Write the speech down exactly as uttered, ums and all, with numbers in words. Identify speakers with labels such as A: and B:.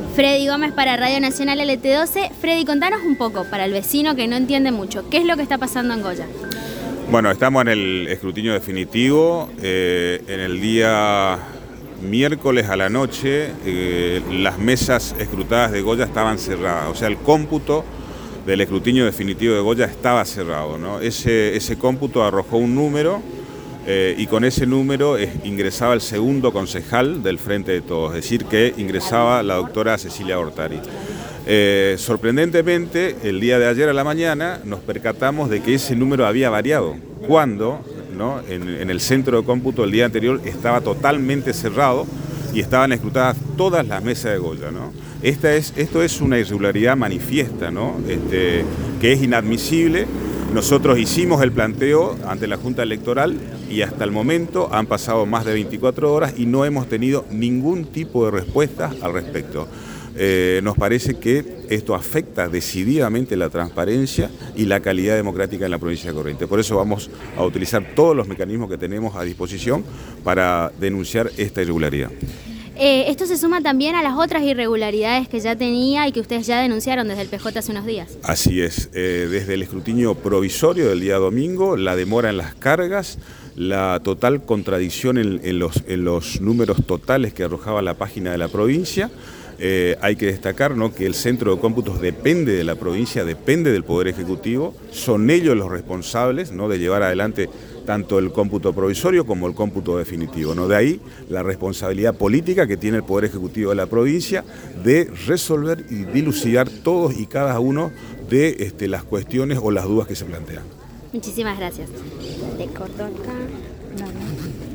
A: Freddy Gómez para Radio Nacional L T doce. Freddy, contanos un poco, para el vecino que no entiende mucho, ¿qué es lo que está pasando en Goya?
B: Bueno, estamos en el escrutinio definitivo. Eh, en el día miércoles a la noche, eh, las mesas escrutadas de Goya estaban cerradas. O sea, el cómputo del escrutinio definitivo de Goya estaba cerrado, ¿no? Ese, ese cómputo arrojó un número eh, y con ese número eh, ingresaba el segundo concejal del Frente de Todos, es decir, que ingresaba la doctora Cecilia Gortari. Eh, sorprendentemente, el día de ayer a la mañana nos percatamos de que ese número había variado, cuando ¿no? en, en el centro de cómputo el día anterior estaba totalmente cerrado y estaban escrutadas todas las mesas de Goya, ¿no? Esta es, esto es una irregularidad manifiesta, ¿no? este, que es inadmisible. Nosotros hicimos el planteo ante la Junta Electoral y hasta el momento han pasado más de veinticuatro horas y no hemos tenido ningún tipo de respuesta al respecto. Eh, nos parece que esto afecta decididamente la transparencia y la calidad democrática en la provincia de Corrientes. Por eso vamos a utilizar todos los mecanismos que tenemos a disposición para denunciar esta irregularidad.
A: Eh, esto se suma también a las otras irregularidades que ya tenía y que ustedes ya denunciaron desde el P J hace unos días.
B: Así es, eh, desde el escrutinio provisorio del día domingo, la demora en las cargas, la total contradicción en, en, los, en los números totales que arrojaba la página de la provincia. Eh, hay que destacar, ¿no?, que el centro de cómputos depende de la provincia, depende del Poder Ejecutivo, son ellos los responsables, ¿no?, de llevar adelante tanto el cómputo provisorio como el cómputo definitivo, ¿no? De ahí la responsabilidad política que tiene el Poder Ejecutivo de la provincia de resolver y dilucidar todos y cada uno de este, las cuestiones o las dudas que se plantean.
A: Muchísimas gracias. Te corto acá. No, no.